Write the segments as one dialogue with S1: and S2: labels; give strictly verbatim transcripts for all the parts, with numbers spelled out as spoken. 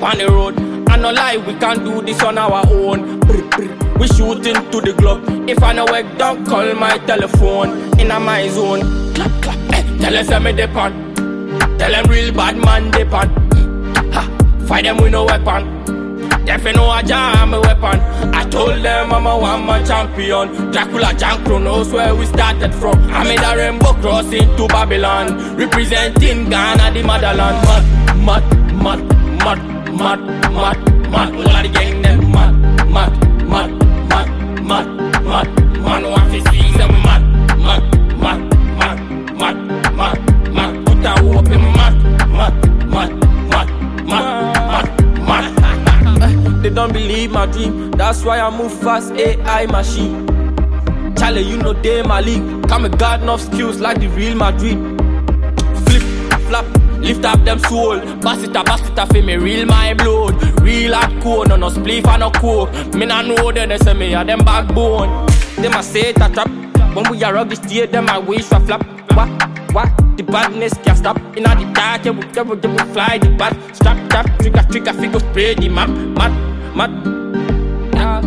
S1: on the road. I no lie, we can't do this on our own. Brr, brr. We shooting to the globe. If I no work, don't call my telephone. In a my zone, clap clap. Eh, tell us I'm a depend. Tell them real bad man depend. Ha, fight them with no weapon. If you know I jam a weapon. I told them I'm a one-man champion. Dracula, Jankro knows where we started from. I made a rainbow crossing to Babylon, representing Ghana, the motherland. Mad, mad, mad, mad, mad, mad. All of the gang them mad, mad, mad, mad, mad, mad. Man who have to see them mad, mad, mad, mad, mad, mad, mad. Put a hope in mad, mad, mad, mad, mad, mad, mad. They don't believe my dream, that's why I move fast, A I machine. Charlie, you know they my league. Come a god enough skills like the Real Madrid. Flip, flap, lift up them soul. Bass it up, bass it up, me real my blood. Real hardcore, no no spliff and no coke. Me nah know them, they say me a them backbone. They must say it a trap. When we are rug the stage, them I wish for flap. What, what, the badness can't stop. Inna the dark, yeah, we, yeah, we, yeah, we fly the bat. Strap, strap, trigger, trigger, figure spray the map. Mad, mad, yeah.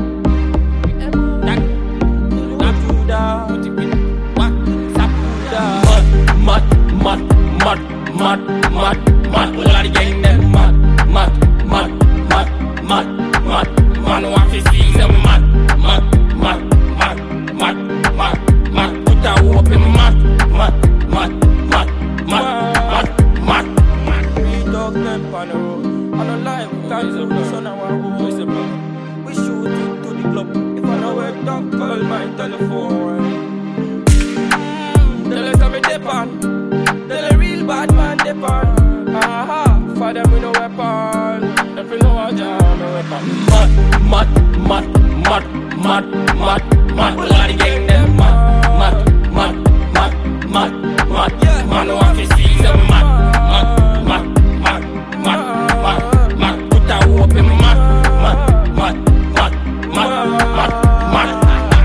S1: Mad, mad, mad, mad, mad, mad. All of the gang them mad, mad, mad, mad, mad, mad. Man who have to see them mad, mad, mad, mad, mad, mad, mad. Put a hope in mad, mad, mad, mad, mad, mad, mad. We dog them on the road. On the line, we can't use a on our road. We shoot it to the club. If I know where, don't call my telephone. Tell us I'm a depend. Tell a real bad man depend. Aha, for them with no weapon. If you know I jam a weapon. Mad, mad, mad, mad, mad, mad. All of the gang them mad, mad, mad, mad, mad, mad. Man who have to see them mad, mad, mad, mad, mad, mad, mad. Put a hope in mad, mad, mad, mad, mad, mad, mad.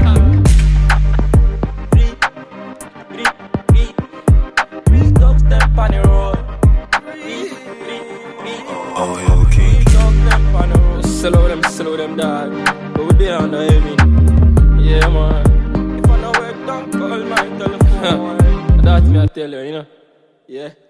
S2: Oh, yo, King.
S1: Slow them, slow them down. Go there on the heaven. Yeah, man. If I know where, don't call my telephone. That's me, I tell you, you know. Yeah.